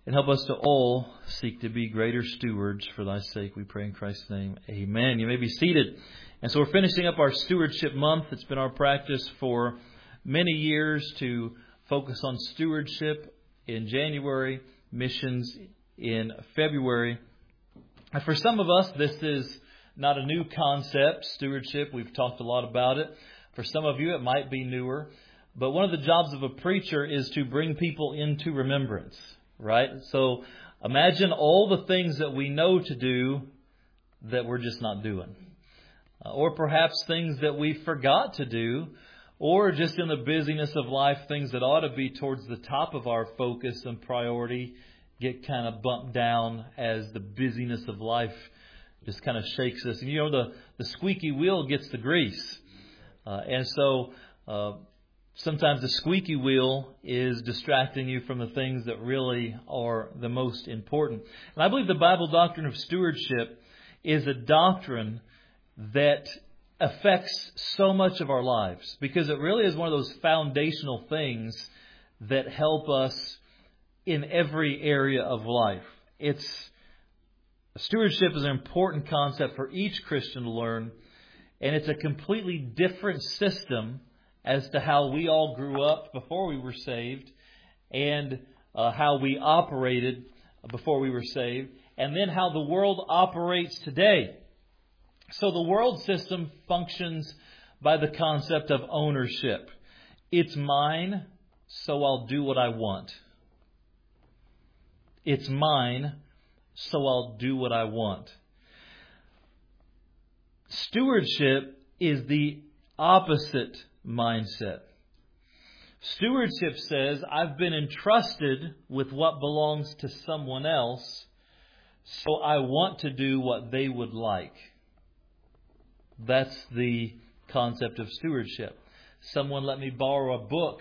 And help us to all seek to be greater stewards for Thy sake. We pray in Christ's name. Amen. You may be seated. And so we're finishing up our Stewardship Month. It's been our practice for many years to focus on stewardship in January, missions in February. And for some of us, this is not a new concept, stewardship. We've talked a lot about it. For some of you, it might be newer. But one of the jobs of a preacher is to bring people into remembrance, right? So imagine all the things that we know to do that we're just not doing. Or perhaps things that we forgot to do, or just in the busyness of life, things that ought to be towards the top of our focus and priority get kind of bumped down as the busyness of life just kind of shakes us. And you know, the squeaky wheel gets the grease. Sometimes the squeaky wheel is distracting you from the things that really are the most important. And I believe the Bible doctrine of stewardship is a doctrine that affects so much of our lives, because it really is one of those foundational things that help us in every area of life. Stewardship is an important concept for each Christian to learn, and it's a completely different system as to how we all grew up before we were saved, and how we operated before we were saved, and then how the world operates today. So the world system functions by the concept of ownership. It's mine, so I'll do what I want. It's mine, so I'll do what I want. Stewardship is the opposite mindset. Stewardship says, I've been entrusted with what belongs to someone else, so I want to do what they would like. That's the concept of stewardship. Someone let me borrow a book,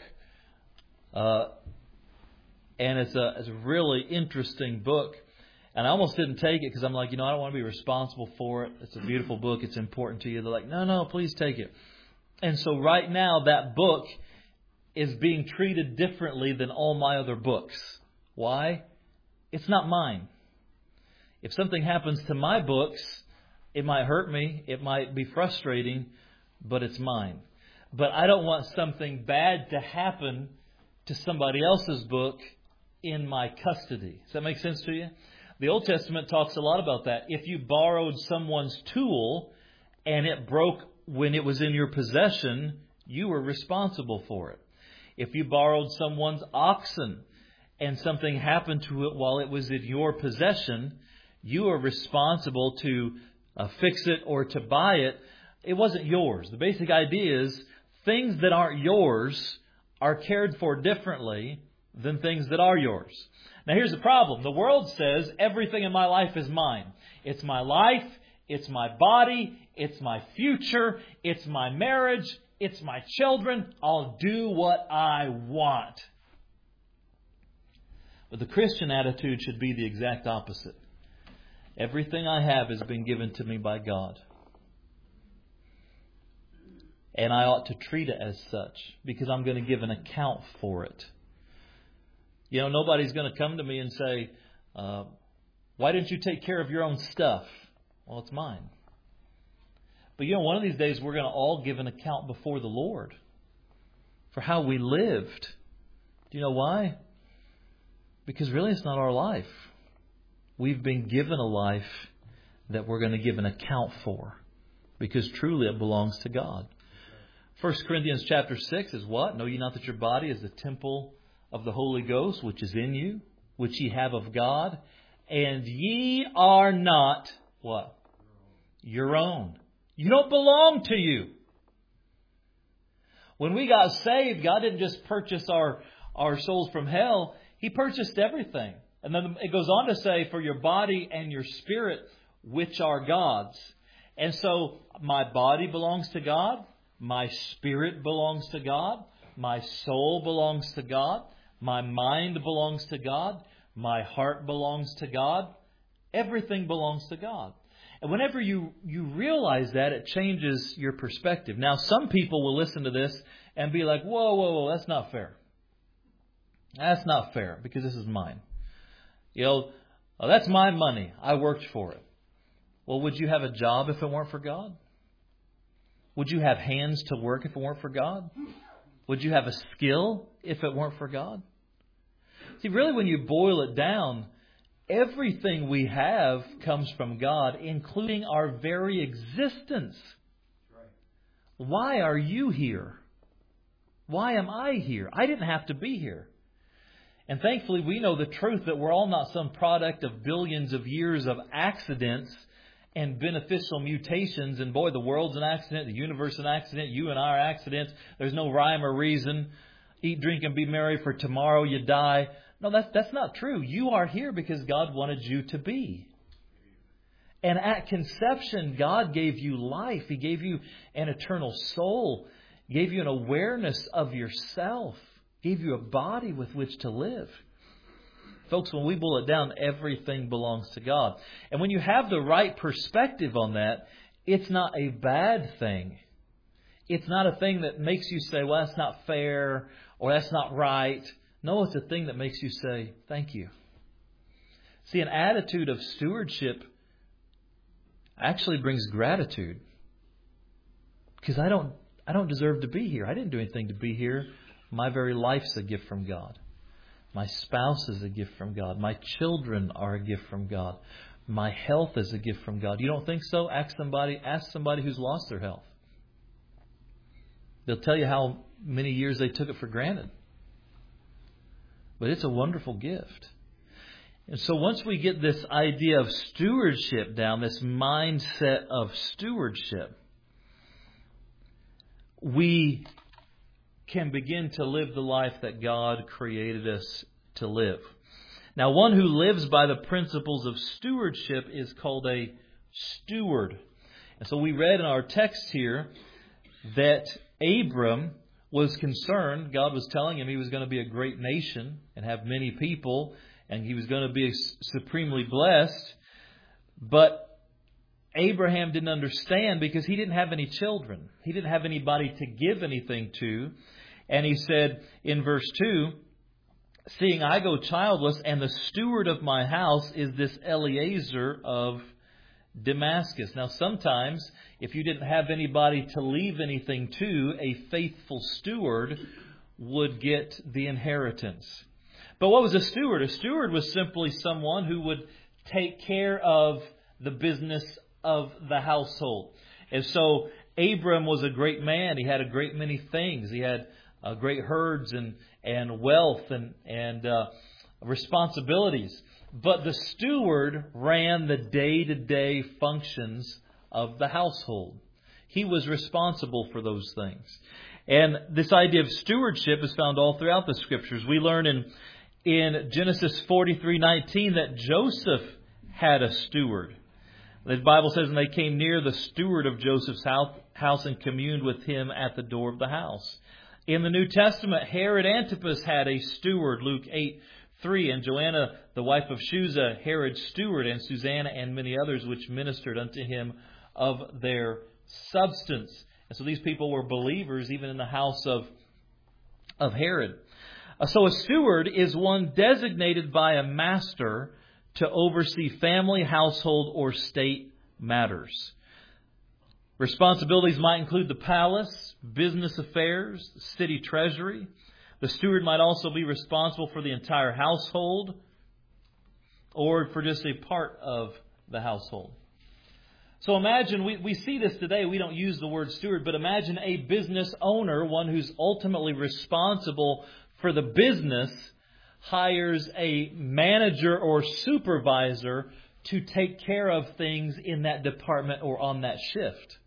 and it's a really interesting book. And I almost didn't take it because I'm like, I don't want to be responsible for it. It's a beautiful book. It's important to you. They're like, no, please take it. And so right now that book is being treated differently than all my other books. Why? It's not mine. If something happens to my books, it might hurt me. It might be frustrating, but it's mine. But I don't want something bad to happen to somebody else's book in my custody. Does that make sense to you? The Old Testament talks a lot about that. If you borrowed someone's tool and it broke when it was in your possession, you were responsible for it. If you borrowed someone's oxen and something happened to it while it was in your possession, you are responsible to fix it or to buy it. It wasn't yours. The basic idea is things that aren't yours are cared for differently than things that are yours. Now here's the problem. The world says everything in my life is mine. It's my life. It's my body. It's my future. It's my marriage. It's my children. I'll do what I want. But the Christian attitude should be the exact opposite. Everything I have has been given to me by God. And I ought to treat it as such, because I'm going to give an account for it. Nobody's going to come to me and say, why didn't you take care of your own stuff? Well, it's mine. But one of these days we're going to all give an account before the Lord for how we lived. Do you know why? Because really it's not our life. We've been given a life that we're going to give an account for, because truly it belongs to God. 1 Corinthians chapter 6 is what? Know ye not that your body is the temple of the Holy Ghost, which is in you, which ye have of God, and ye are not what? Your own. You don't belong to you. When we got saved, God didn't just purchase our souls from hell. He purchased everything. And then it goes on to say, for your body and your spirit, which are God's. And so my body belongs to God. My spirit belongs to God. My soul belongs to God. My mind belongs to God. My heart belongs to God. Everything belongs to God. And whenever you realize that, it changes your perspective. Now, some people will listen to this and be like, whoa, that's not fair. That's not fair, because this is mine. That's my money. I worked for it. Well, would you have a job if it weren't for God? Would you have hands to work if it weren't for God? Would you have a skill if it weren't for God? See, really, when you boil it down, everything we have comes from God, including our very existence. Why are you here? Why am I here? I didn't have to be here. And thankfully, we know the truth that we're all not some product of billions of years of accidents and beneficial mutations. And boy, the world's an accident, the universe is an accident, you and I are accidents. There's no rhyme or reason. Eat, drink, and be merry, for tomorrow you die. No, that's not true. You are here because God wanted you to be. And at conception, God gave you life. He gave you an eternal soul. He gave you an awareness of yourself. He gave you a body with which to live. Folks, when we boil it down, everything belongs to God. And when you have the right perspective on that, it's not a bad thing. It's not a thing that makes you say, well, that's not fair, or that's not right. No, it's a thing that makes you say, thank you. See, an attitude of stewardship actually brings gratitude. Because I don't deserve to be here. I didn't do anything to be here. My very life's a gift from God. My spouse is a gift from God. My children are a gift from God. My health is a gift from God. You don't think so? Ask somebody who's lost their health. They'll tell you how many years they took it for granted. But it's a wonderful gift. And so once we get this idea of stewardship down, this mindset of stewardship, we can begin to live the life that God created us to live. Now, one who lives by the principles of stewardship is called a steward. And so we read in our text here that Abram was concerned. God was telling him he was going to be a great nation and have many people, and he was going to be supremely blessed. But Abraham didn't understand because he didn't have any children. He didn't have anybody to give anything to. And he said in verse 2, seeing I go childless, and the steward of my house is this Eliezer of Damascus. Now, sometimes, if you didn't have anybody to leave anything to, a faithful steward would get the inheritance. But what was a steward? A steward was simply someone who would take care of the business of the household. And so Abram was a great man. He had a great many things. He had great herds and wealth and responsibilities. But the steward ran the day-to-day functions of the household. He was responsible for those things. And this idea of stewardship is found all throughout the Scriptures. We learn in Genesis 43:19 that Joseph had a steward. The Bible says, and they came near the steward of Joseph's house and communed with him at the door of the house. In the New Testament, Herod Antipas had a steward, Luke 8:3, and Joanna, the wife of Chuza, Herod's steward, and Susanna and many others which ministered unto him of their substance. And so these people were believers even in the house of Herod. So a steward is one designated by a master to oversee family, household, or state matters. Responsibilities might include the palace, business affairs, city treasury. The steward might also be responsible for the entire household or for just a part of the household. So imagine, we see this today, we don't use the word steward, but imagine a business owner, one who's ultimately responsible for the business, hires a manager or supervisor to take care of things in that department or on that shift.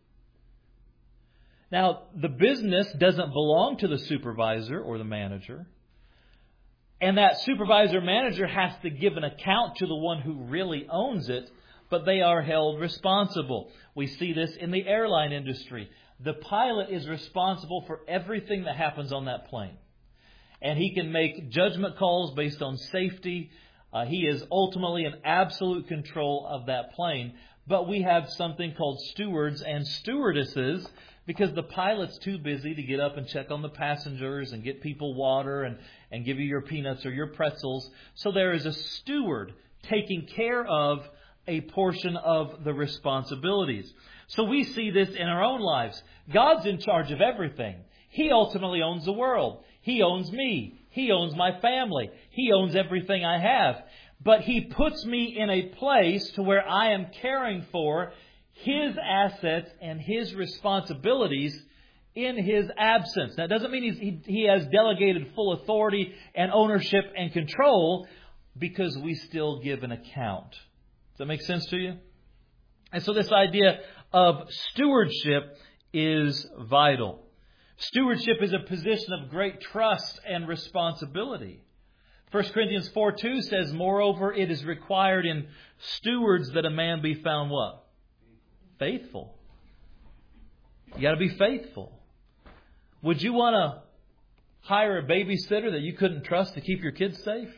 Now, the business doesn't belong to the supervisor or the manager. And that supervisor manager has to give an account to the one who really owns it, but they are held responsible. We see this in the airline industry. The pilot is responsible for everything that happens on that plane. And he can make judgment calls based on safety. He is ultimately in absolute control of that plane. But we have something called stewards and stewardesses Because the pilot's too busy to get up and check on the passengers and get people water and give you your peanuts or your pretzels. So there is a steward taking care of a portion of the responsibilities. So we see this in our own lives. God's in charge of everything. He ultimately owns the world. He owns me. He owns my family. He owns everything I have. But He puts me in a place to where I am caring for His assets and His responsibilities in His absence. That doesn't mean He has delegated full authority and ownership and control, because we still give an account. Does that make sense to you? And so this idea of stewardship is vital. Stewardship is a position of great trust and responsibility. 1 Corinthians 4:2 says, moreover, it is required in stewards that a man be found what? Faithful. You got to be faithful. Would you want to hire a babysitter that you couldn't trust to keep your kids safe?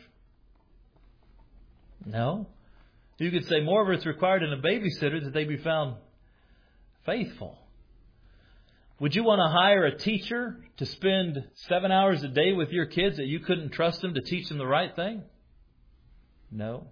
No. You could say, moreover, it's required in a babysitter that they be found faithful. Would you want to hire a teacher to spend 7 hours a day with your kids that you couldn't trust them to teach them the right thing? No.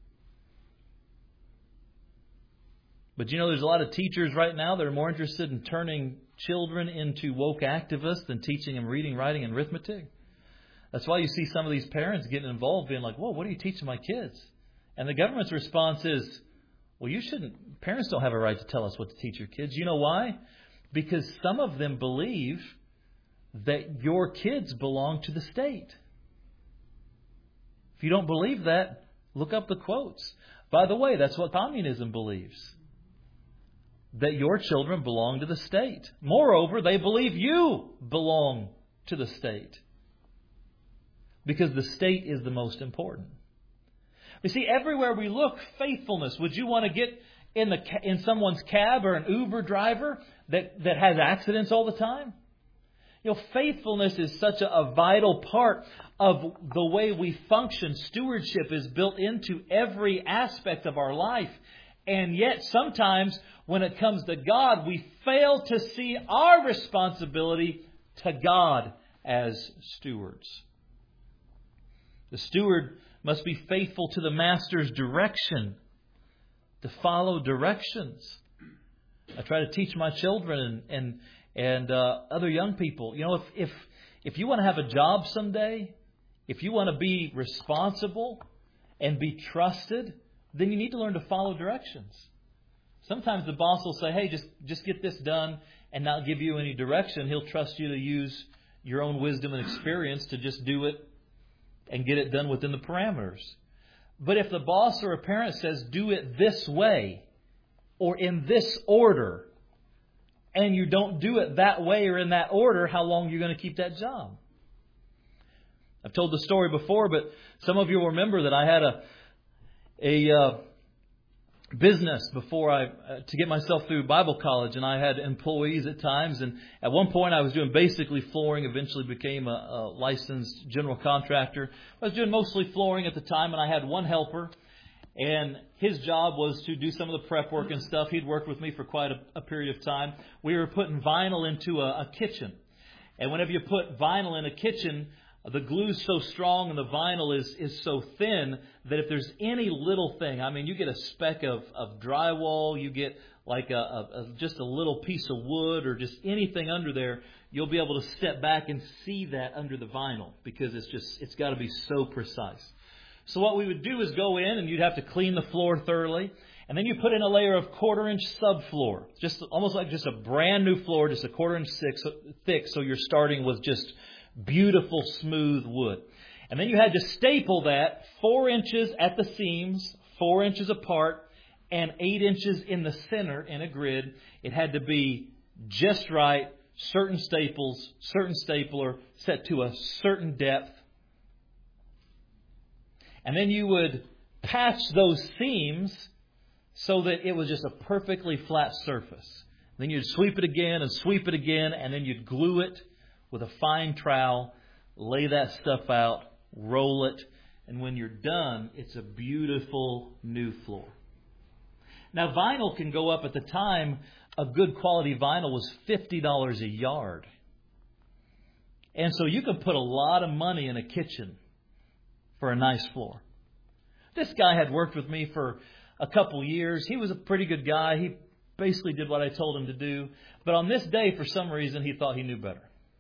But you know, there's a lot of teachers right now that are more interested in turning children into woke activists than teaching them reading, writing, and arithmetic. That's why you see some of these parents getting involved, being like, whoa, what are you teaching my kids? And the government's response is, well, you shouldn't. Parents don't have a right to tell us what to teach your kids. You know why? Because some of them believe that your kids belong to the state. If you don't believe that, look up the quotes. By the way, that's what communism believes. That your children belong to the state. Moreover, they believe you belong to the state. Because the state is the most important. You see, everywhere we look, faithfulness. Would you want to get in someone's cab or an Uber driver that has accidents all the time? You know, faithfulness is such a vital part of the way we function. Stewardship is built into every aspect of our life. And yet, sometimes, when it comes to God, we fail to see our responsibility to God as stewards. The steward must be faithful to the master's direction, to follow directions. I try to teach my children and other young people. You know, if you want to have a job someday, if you want to be responsible and be trusted, then you need to learn to follow directions. Sometimes the boss will say, hey, just get this done, and not give you any direction. He'll trust you to use your own wisdom and experience to just do it and get it done within the parameters. But if the boss or a parent says, do it this way or in this order, and you don't do it that way or in that order, how long are you going to keep that job? I've told the story before, but some of you will remember that I had a business before to get myself through Bible college, and I had employees at times, and at one point I was doing basically flooring, eventually became a licensed general contractor. I was doing mostly flooring at the time, and I had one helper, and his job was to do some of the prep work and stuff. He'd worked with me for quite a period of time. We were putting vinyl into a kitchen, and whenever you put vinyl in a kitchen, the glue's so strong and the vinyl is so thin that if there's any little thing, I mean, you get a speck of drywall, you get like just a little piece of wood or just anything under there, you'll be able to step back and see that under the vinyl because it's got to be so precise. So what we would do is go in and you'd have to clean the floor thoroughly. And then you put in a layer of 1/4-inch subfloor, just almost like just a brand new floor, just a 1/4-inch thick. So you're starting with just beautiful, smooth wood. And then you had to staple that 4 inches at the seams, 4 inches apart, and 8 inches in the center in a grid. It had to be just right, certain staples, certain stapler, set to a certain depth. And then you would patch those seams so that it was just a perfectly flat surface. Then you'd sweep it again, and then you'd glue it with a fine trowel, lay that stuff out, roll it, and when you're done, it's a beautiful new floor. Now, vinyl can go up. At the time, a good quality vinyl was $50 a yard. And so you could put a lot of money in a kitchen for a nice floor. This guy had worked with me for a couple years. He was a pretty good guy. He basically did what I told him to do. But on this day, for some reason, he thought he knew better.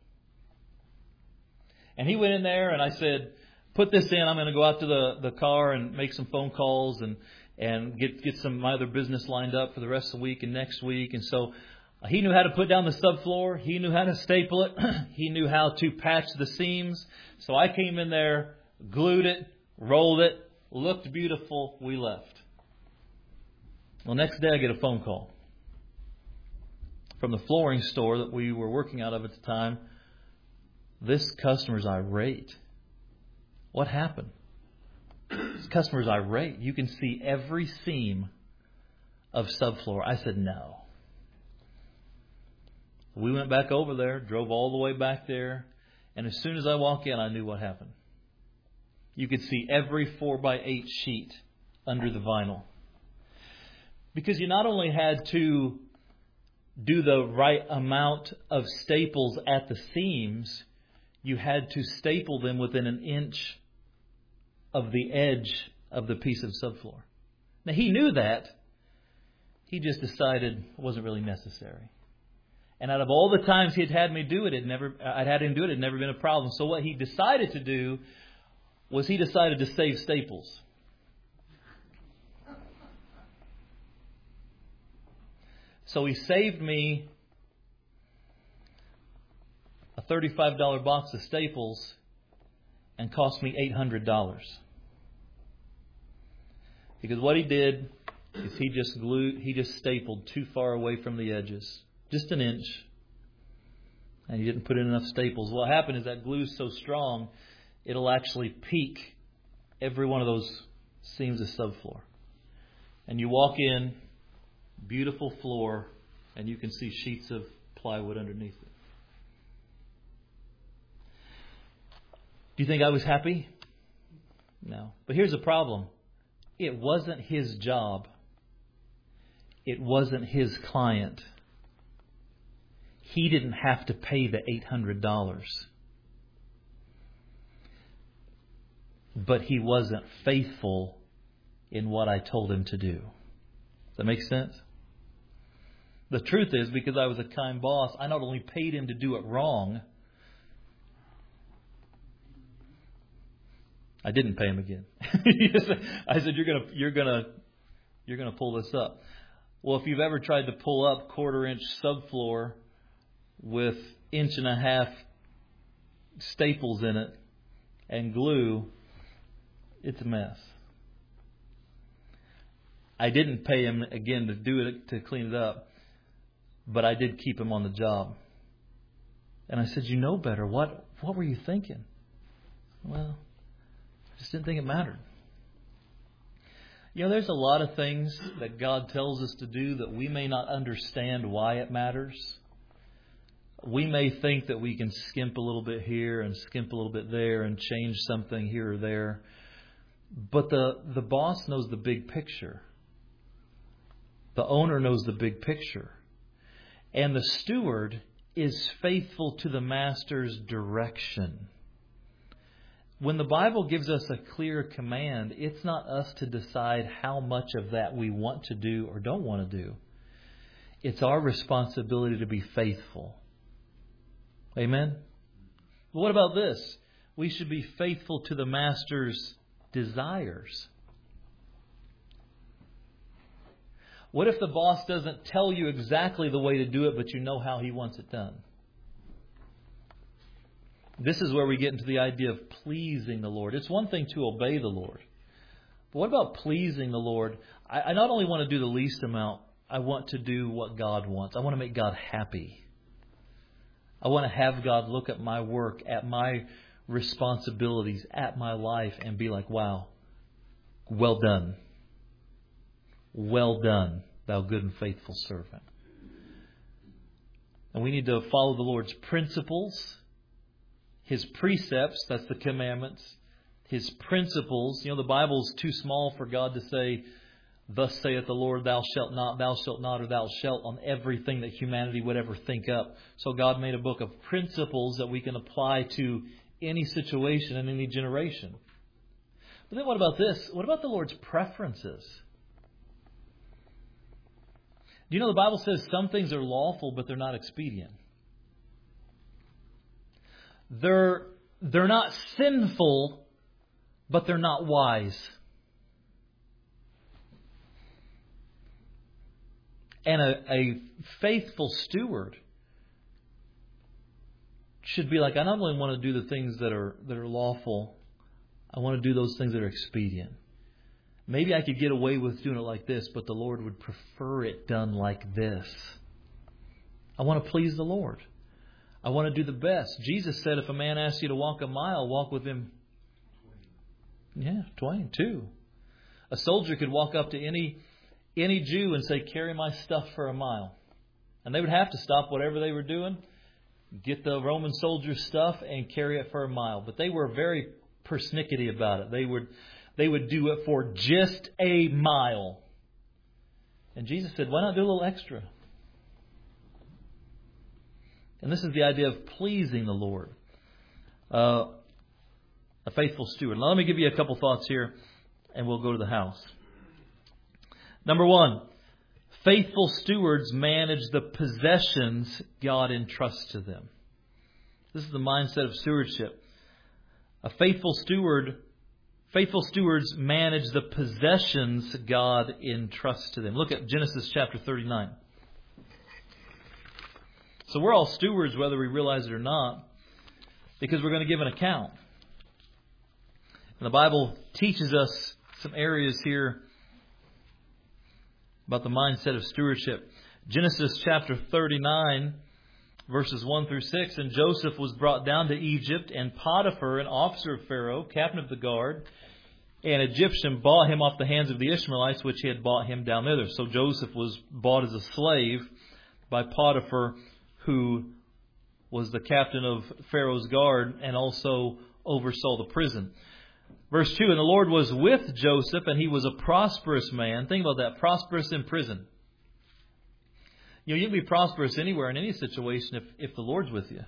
And he went in there and I said, put this in. I'm going to go out to the car and make some phone calls and get some of my other business lined up for the rest of the week and next week. And so he knew how to put down the subfloor. He knew how to staple it. He knew how to patch the seams. So I came in there, glued it, rolled it, looked beautiful. We left. Well, next day I get a phone call from the flooring store that we were working out of at the time. This customer's irate. What happened? This customer's irate. You can see every seam of subfloor. I said, no. We went back over there, drove all the way back there, and as soon as I walk in, I knew what happened. You could see every 4x8 sheet under the vinyl. Because you not only had to do the right amount of staples at the seams, you had to staple them within an inch of the edge of the piece of subfloor. Now, he knew that. He just decided it wasn't really necessary. And out of all the times he'd had me do it, I'd had him do it, it had never been a problem. So what he decided to do was he decided to save staples. So he saved me a $35 box of staples and cost me $800. Because what he did is he just stapled too far away from the edges. Just an inch. And he didn't put in enough staples. What happened is that glue's so strong, it'll actually peak every one of those seams of subfloor. And you walk in, beautiful floor, and you can see sheets of plywood underneath it. Do you think I was happy? No. But here's the problem. It wasn't his job. It wasn't his client. He didn't have to pay the $800. But he wasn't faithful in what I told him to do. Does that make sense? The truth is, because I was a kind boss, I not only paid him to do it wrong, I didn't pay him again. I said, you're gonna pull this up. Well, if you've ever tried to pull up 1/4-inch subfloor with 1.5 inch staples in it and glue, it's a mess. I didn't pay him again to do it, to clean it up, but I did keep him on the job. And I said, you know better. What were you thinking? Well, I just didn't think it mattered. You know, there's a lot of things that God tells us to do that we may not understand why it matters. We may think that we can skimp a little bit here and skimp a little bit there and change something here or there. But the boss knows the big picture. The owner knows the big picture. And the steward is faithful to the master's direction. When the Bible gives us a clear command, it's not us to decide how much of that we want to do or don't want to do. It's our responsibility to be faithful. Amen? But what about this? We should be faithful to the master's desires. What if the boss doesn't tell you exactly the way to do it, but you know how he wants it done? This is where we get into the idea of pleasing the Lord. It's one thing to obey the Lord. But what about pleasing the Lord? I not only want to do the least amount, I want to do what God wants. I want to make God happy. I want to have God look at my work, at my responsibilities, at my life, and be like, wow, well done. Well done, thou good and faithful servant. And we need to follow the Lord's principles, His precepts, that's the commandments, His principles. You know, the Bible's too small for God to say, thus saith the Lord, thou shalt not, or thou shalt on everything that humanity would ever think up. So God made a book of principles that we can apply to any situation in any generation. But then what about this? What about the Lord's preferences? Do you know the Bible says some things are lawful, but they're not expedient? They're not sinful, but they're not wise. And a faithful steward should be like, I not only want to do the things that are lawful, I want to do those things that are expedient. Maybe I could get away with doing it like this, but the Lord would prefer it done like this. I want to please the Lord. I want to do the best. Jesus said, if a man asks you to walk a mile, walk with him. Two. A soldier could walk up to any Jew and say, carry my stuff for a mile. And they would have to stop whatever they were doing, get the Roman soldier's stuff and carry it for a mile. But they were very persnickety about it. They would do it for just a mile. And Jesus said, why not do a little extra? And this is the idea of pleasing the Lord. A faithful steward. Now let me give you a couple thoughts here and we'll go to the house. Number one, faithful stewards manage the possessions God entrusts to them. This is the mindset of stewardship. Faithful stewards manage the possessions God entrusts to them. Look at Genesis chapter 39. So we're all stewards whether we realize it or not, because we're going to give an account. And the Bible teaches us some areas here about the mindset of stewardship. Genesis chapter 39, verses 1 through 6. And Joseph was brought down to Egypt, and Potiphar, an officer of Pharaoh, captain of the guard, an Egyptian, bought him off the hands of the Ishmaelites, which he had bought him down thither. So Joseph was bought as a slave by Potiphar, who was the captain of Pharaoh's guard and also oversaw the prison. Verse 2, and the Lord was with Joseph, and he was a prosperous man. Think about that, prosperous in prison. You can be prosperous anywhere in any situation if the Lord's with you.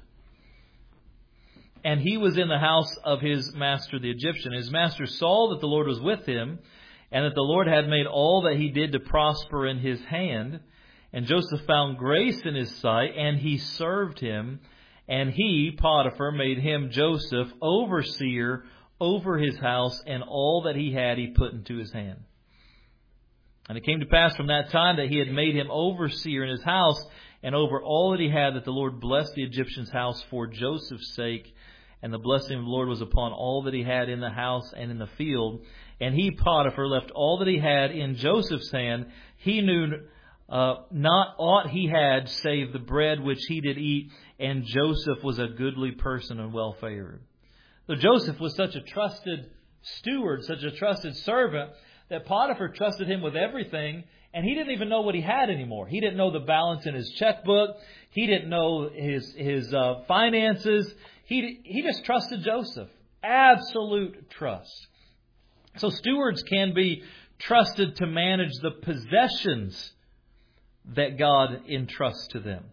And he was in the house of his master, the Egyptian. His master saw that the Lord was with him, and that the Lord had made all that he did to prosper in his hand. And Joseph found grace in his sight, and he served him. And he, Potiphar, made him, Joseph, overseer over his house, and all that he had he put into his hand. And it came to pass from that time that he had made him overseer in his house, and over all that he had, that the Lord blessed the Egyptian's house for Joseph's sake. And the blessing of the Lord was upon all that he had in the house and in the field. And he, Potiphar, left all that he had in Joseph's hand. He knew not aught he had, save the bread which he did eat. And Joseph was a goodly person and well favored. So Joseph was such a trusted steward, such a trusted servant, that Potiphar trusted him with everything, and he didn't even know what he had anymore. He didn't know the balance in his checkbook. He didn't know his finances. He just trusted Joseph. Absolute trust. So stewards can be trusted to manage the possessions that God entrusts to them.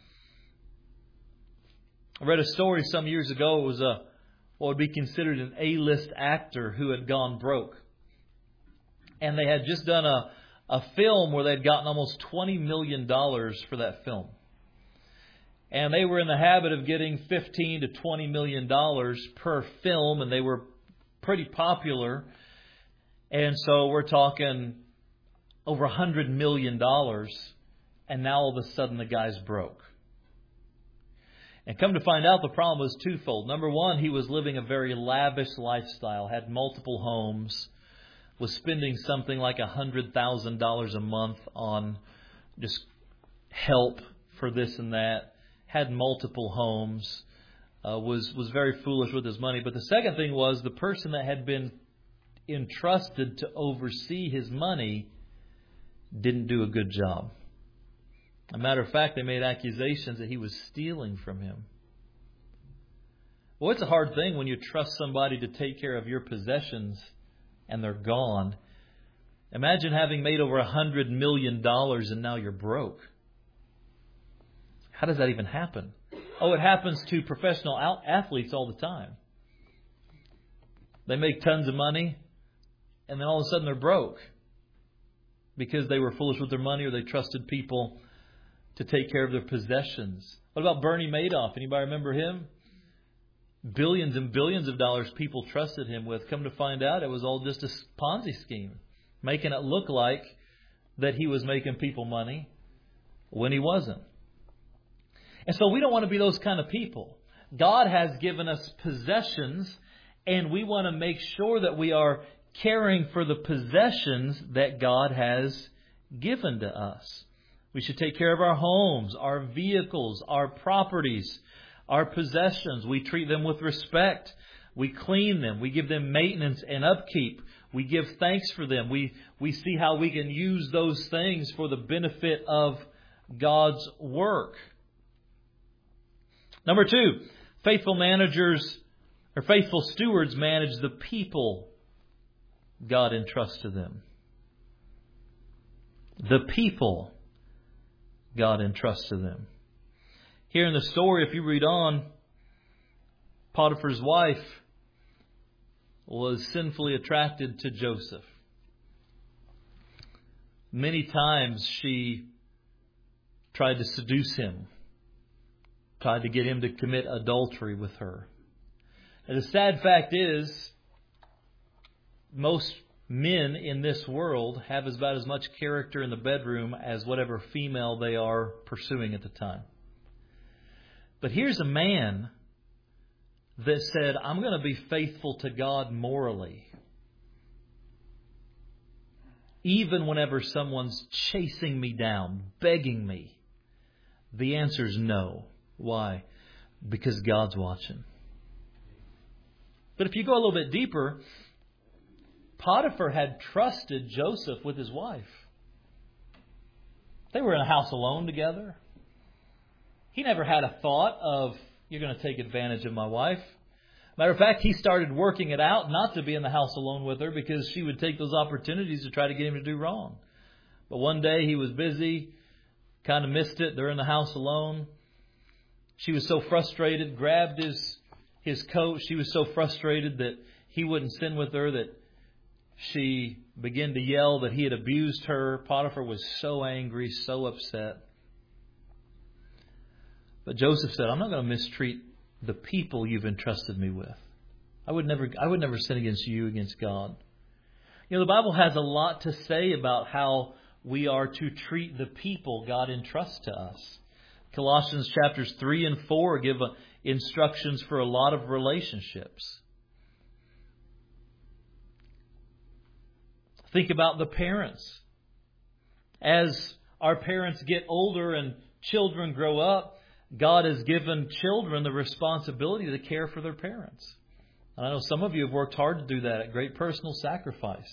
I read a story some years ago. It was what would be considered an A-list actor who had gone broke. And they had just done a film where they'd gotten almost $20 million for that film. And they were in the habit of getting $15 to $20 million per film, and they were pretty popular. And so we're talking over $100 million, and now all of a sudden the guy's broke. And come to find out, the problem was twofold. Number one, he was living a very lavish lifestyle, had multiple homes, was spending something like $100,000 a month on just help for this and that, had multiple homes, was very foolish with his money. But the second thing was the person that had been entrusted to oversee his money didn't do a good job. As a matter of fact, they made accusations that he was stealing from him. Well, it's a hard thing when you trust somebody to take care of your possessions and they're gone. Imagine having made over $100 million and now you're broke. How does that even happen? Oh, it happens to professional athletes all the time. They make tons of money and then all of a sudden they're broke because they were foolish with their money or they trusted people to take care of their possessions. What about Bernie Madoff? Anybody remember him? Billions and billions of dollars people trusted him with. Come to find out, it was all just a Ponzi scheme, making it look like that he was making people money when he wasn't. And so we don't want to be those kind of people. God has given us possessions, and we want to make sure that we are caring for the possessions that God has given to us. We should take care of our homes, our vehicles, our properties, our possessions. We treat them with respect. We clean them. We give them maintenance and upkeep. We give thanks for them. We see how we can use those things for the benefit of God's work. Number 2, faithful managers or faithful stewards manage the people God entrusts to them. The people God entrusts to them. Here in the story, if you read on, Potiphar's wife was sinfully attracted to Joseph. Many times she tried to seduce him, tried to get him to commit adultery with her. And the sad fact is, most men in this world have about as much character in the bedroom as whatever female they are pursuing at the time. But here's a man that said, I'm going to be faithful to God morally, even whenever someone's chasing me down, begging me. The answer is no. Why? Because God's watching. But if you go a little bit deeper, Potiphar had trusted Joseph with his wife. They were in a house alone together. He never had a thought of, you're going to take advantage of my wife. Matter of fact, he started working it out not to be in the house alone with her because she would take those opportunities to try to get him to do wrong. But one day he was busy, kind of missed it. They're in the house alone. She was so frustrated, grabbed his coat. She was so frustrated that he wouldn't sin with her that she began to yell that he had abused her. Potiphar was so angry, so upset. But Joseph said, I'm not going to mistreat the people you've entrusted me with. I would never sin against you, against God. You know, the Bible has a lot to say about how we are to treat the people God entrusts to us. Colossians chapters 3 and 4 give instructions for a lot of relationships. Think about the parents. As our parents get older and children grow up, God has given children the responsibility to care for their parents. And I know some of you have worked hard to do that at great personal sacrifice.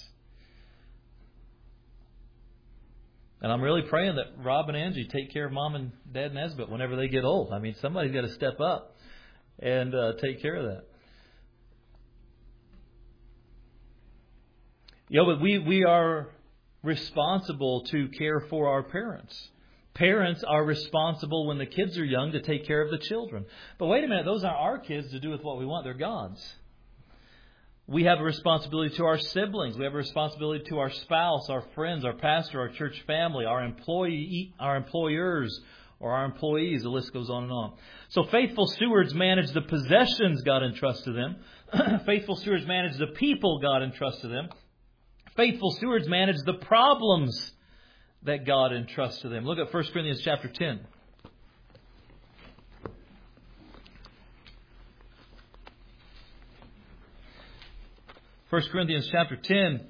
And I'm really praying that Rob and Angie take care of Mom and Dad Nesbitt whenever they get old. I mean, somebody's got to step up and take care of that. You know, but we are responsible to care for our parents. Parents are responsible when the kids are young to take care of the children. But wait a minute, those aren't our kids to do with what we want. They're God's. We have a responsibility to our siblings. We have a responsibility to our spouse, our friends, our pastor, our church family, our employers, or our employees. The list goes on and on. So faithful stewards manage the possessions God entrusts to them. Faithful stewards manage the people God entrusts to them. Faithful stewards manage the problems that God entrusts to them. Look at 1 Corinthians chapter 10. 1 Corinthians chapter 10.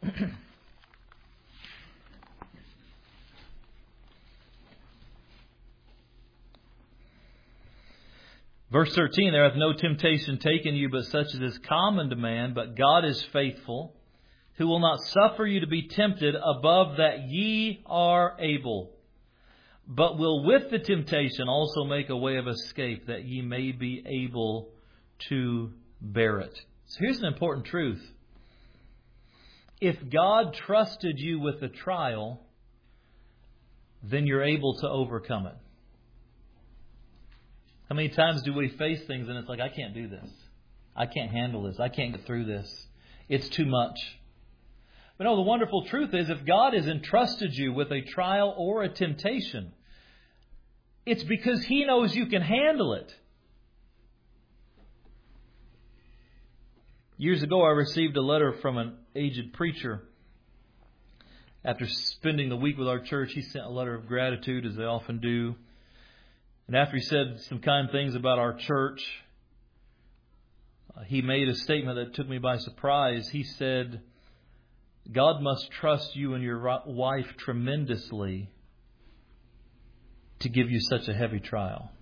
Verse 13, there hath no temptation taken you but such as is common to man, but God is faithful, who will not suffer you to be tempted above that ye are able, but will with the temptation also make a way of escape, that ye may be able to bear it. So here's an important truth. if God trusted you with a trial, then you're able to overcome it. How many times do we face things and it's like, I can't do this. I can't handle this. I can't get through this. It's too much. But no, the wonderful truth is, if God has entrusted you with a trial or a temptation, it's because He knows you can handle it. Years ago, I received a letter from an aged preacher. After spending the week with our church, he sent a letter of gratitude, as they often do. And after he said some kind things about our church, he made a statement that took me by surprise. He said, God must trust you and your wife tremendously to give you such a heavy trial.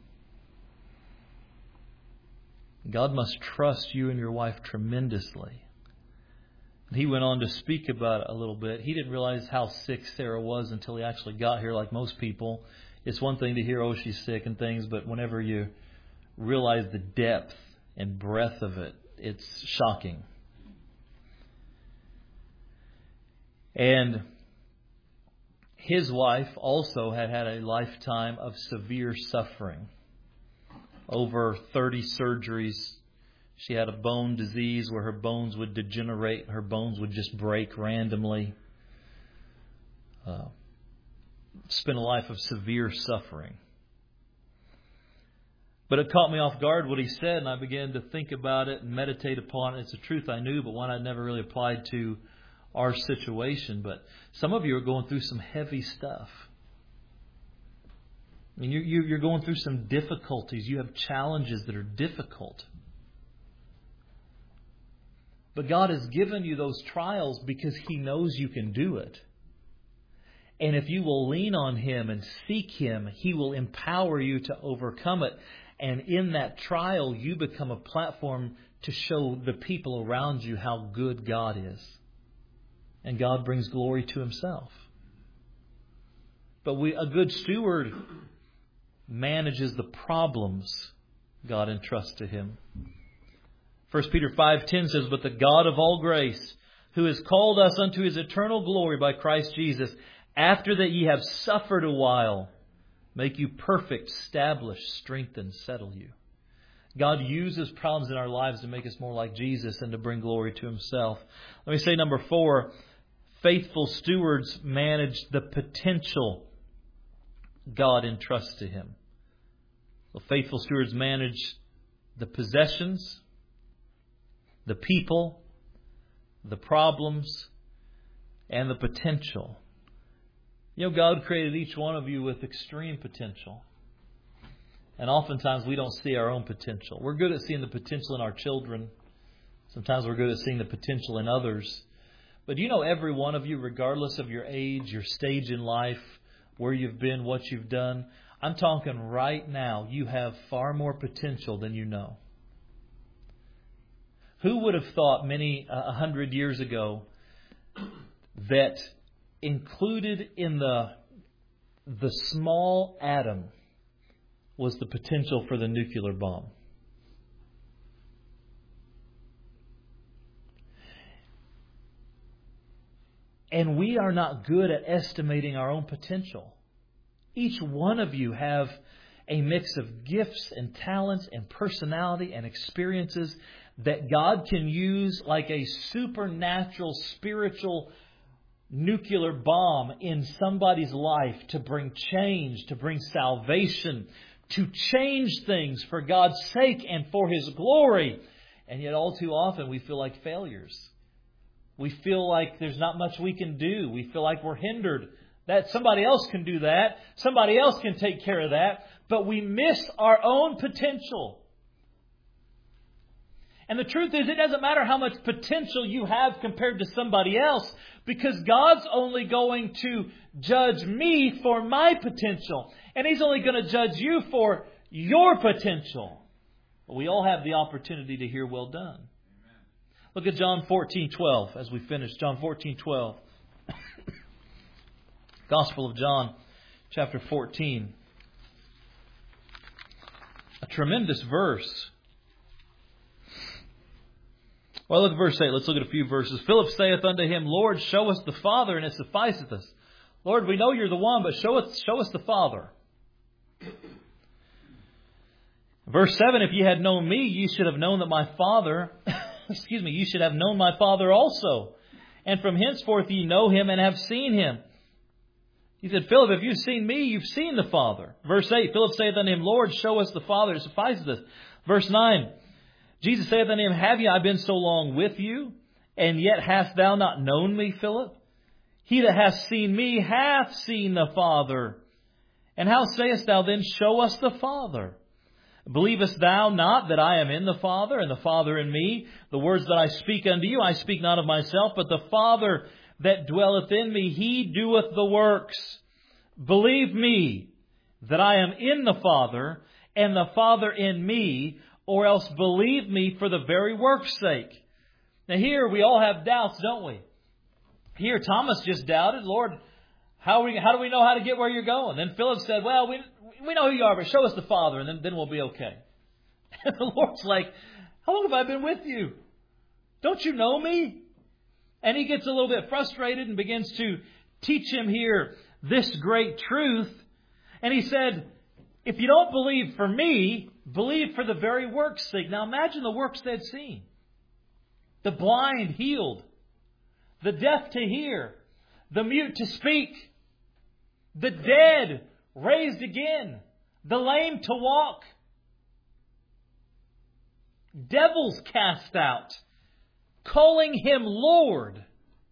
God must trust you and your wife tremendously. He went on to speak about it a little bit. He didn't realize how sick Sarah was until he actually got here, like most people. It's one thing to hear, oh, she's sick and things, but whenever you realize the depth and breadth of it, it's shocking. And his wife also had had a lifetime of severe suffering. Over 30 surgeries. She had a bone disease where her bones would degenerate. Her bones would just break randomly. Spent a life of severe suffering. But it caught me off guard what he said, and I began to think about it and meditate upon it. It's a truth I knew, but one I'd never really applied to our situation. But some of you are going through some heavy stuff. I mean, you're going through some difficulties. You have challenges that are difficult. But God has given you those trials because He knows you can do it. And if you will lean on Him and seek Him, He will empower you to overcome it. And in that trial, you become a platform to show the people around you how good God is. And God brings glory to Himself. But a good steward manages the problems God entrusts to him. 1 Peter 5:10 says, but the God of all grace, who has called us unto His eternal glory by Christ Jesus, after that ye have suffered a while, make you perfect, establish, strengthen, settle you. God uses problems in our lives to make us more like Jesus and to bring glory to Himself. Let me say number 4, faithful stewards manage the potential God entrusts to him. Well, faithful stewards manage the possessions, the people, the problems, and the potential. You know, God created each one of you with extreme potential. And oftentimes we don't see our own potential. We're good at seeing the potential in our children. Sometimes we're good at seeing the potential in others. But you know, every one of you, regardless of your age, your stage in life, where you've been, what you've done, I'm talking right now, you have far more potential than you know. Who would have thought 100 years ago that included in the small atom was the potential for the nuclear bomb? And we are not good at estimating our own potential. Each one of you have a mix of gifts and talents and personality and experiences that God can use like a supernatural, spiritual nuclear bomb in somebody's life to bring change, to bring salvation, to change things for God's sake and for His glory. And yet all too often we feel like failures. We feel like there's not much we can do. We feel like we're hindered. That somebody else can do that. Somebody else can take care of that. But we miss our own potential. And the truth is, it doesn't matter how much potential you have compared to somebody else, because God's only going to judge me for my potential. And He's only going to judge you for your potential. But we all have the opportunity to hear well done. Look at John 14:12 as we finish. John 14:12. Gospel of John, chapter 14. A tremendous verse. Well, look at verse 8. Let's look at a few verses. Philip saith unto him, Lord, show us the Father, and it sufficeth us. Lord, we know you're the one, but show us the Father. Verse 7, if ye had known me, ye should have known that my Father, you should have known my Father also. And from henceforth ye know him and have seen him. He said, Philip, if you've seen me, you've seen the Father. Verse 8, Philip saith unto him, Lord, show us the Father, it sufficeth us. Verse 9, Jesus saith unto him, have ye I been so long with you, and yet hast thou not known me, Philip? He that hath seen me hath seen the Father. And how sayest thou then, show us the Father? Believest thou not that I am in the Father, and the Father in me? The words that I speak unto you, I speak not of myself, but the Father that dwelleth in me, He doeth the works. Believe me that I am in the Father, and the Father in me, or else believe me for the very work's sake. Now here we all have doubts, don't we? Here Thomas just doubted, Lord, how do we know how to get where you're going? Then Philip said, well, we know who you are, but show us the Father, and then we'll be okay. And the Lord's like, how long have I been with you? Don't you know me? And he gets a little bit frustrated and begins to teach him here this great truth. And he said, if you don't believe for me, believe for the very work's sake. Now imagine the works they'd seen. The blind healed. The deaf to hear. The mute to speak. The dead raised again. The lame to walk. Devils cast out. Calling Him Lord.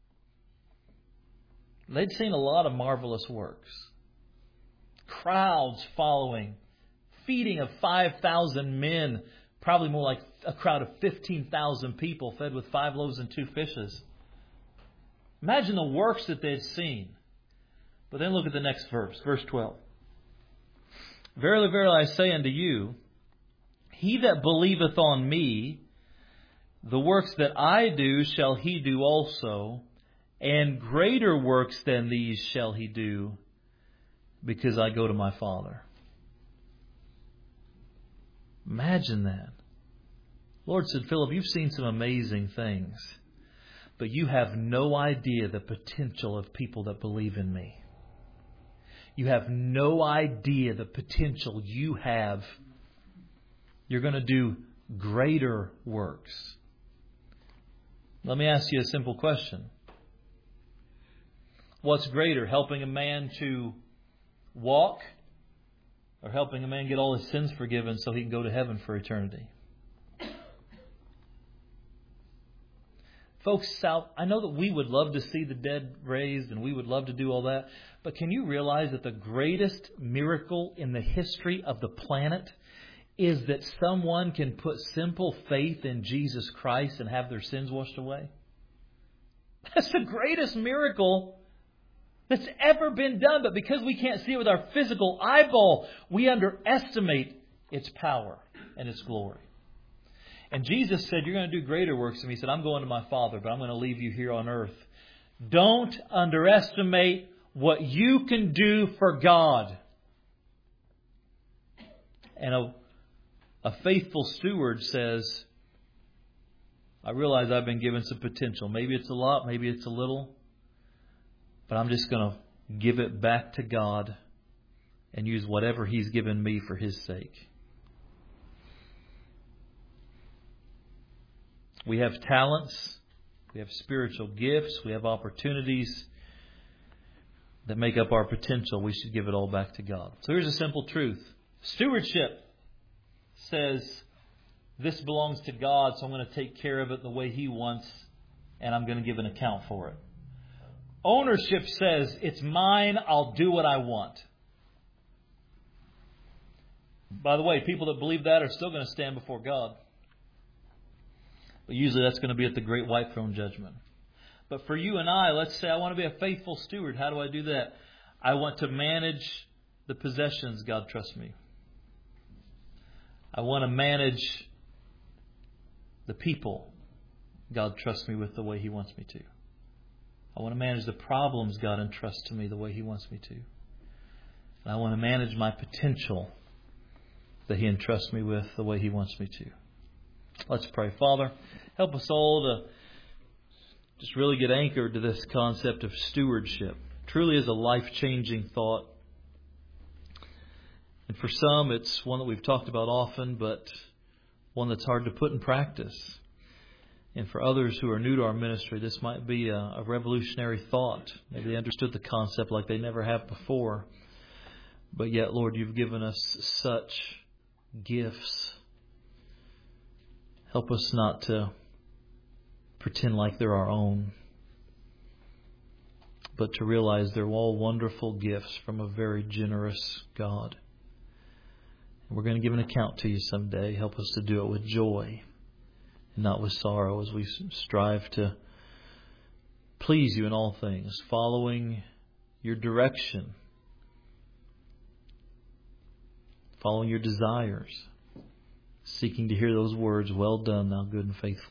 They'd seen a lot of marvelous works. Crowds following. Feeding of 5,000 men. Probably more like a crowd of 15,000 people fed with 5 loaves and 2 fishes. Imagine the works that they'd seen. But then look at the next verse. Verse 12. Verily, verily, I say unto you, he that believeth on me, the works that I do shall he do also, and greater works than these shall he do, because I go to my Father. Imagine that. The Lord said, Philip, you've seen some amazing things, but you have no idea the potential of people that believe in me. You have no idea the potential you have. You're going to do greater works. Let me ask you a simple question. What's greater, helping a man to walk or helping a man get all his sins forgiven so he can go to heaven for eternity? Folks, I know that we would love to see the dead raised and we would love to do all that. But can you realize that the greatest miracle in the history of the planet is that someone can put simple faith in Jesus Christ and have their sins washed away? That's the greatest miracle that's ever been done. But because we can't see it with our physical eyeball, we underestimate its power and its glory. And Jesus said, you're going to do greater works than me. He said, I'm going to my Father, but I'm going to leave you here on earth. Don't underestimate what you can do for God. And a faithful steward says, I realize I've been given some potential. Maybe it's a lot, maybe it's a little. But I'm just going to give it back to God and use whatever He's given me for His sake. We have talents, we have spiritual gifts, we have opportunities that make up our potential. We should give it all back to God. So here's a simple truth. Stewardship says, this belongs to God, so I'm going to take care of it the way He wants, and I'm going to give an account for it. Ownership says, it's mine, I'll do what I want. By the way, people that believe that are still going to stand before God. But usually that's going to be at the great white throne judgment. But for you and I, let's say I want to be a faithful steward. How do I do that? I want to manage the possessions God trusts me. I want to manage the people God trusts me with the way He wants me to. I want to manage the problems God entrusts to me the way He wants me to. And I want to manage my potential that He entrusts me with the way He wants me to. Let's pray. Father, help us all to just really get anchored to this concept of stewardship. Truly is a life-changing thought. And for some, it's one that we've talked about often, but one that's hard to put in practice. And for others who are new to our ministry, this might be a revolutionary thought. Maybe they understood the concept like they never have before. But yet, Lord, you've given us such gifts. Help us not to pretend like they're our own, but to realize they're all wonderful gifts from a very generous God. And we're going to give an account to you someday. Help us to do it with joy and not with sorrow as we strive to please you in all things, following your direction, following your desires, seeking to hear those words, "Well done, thou good and faithful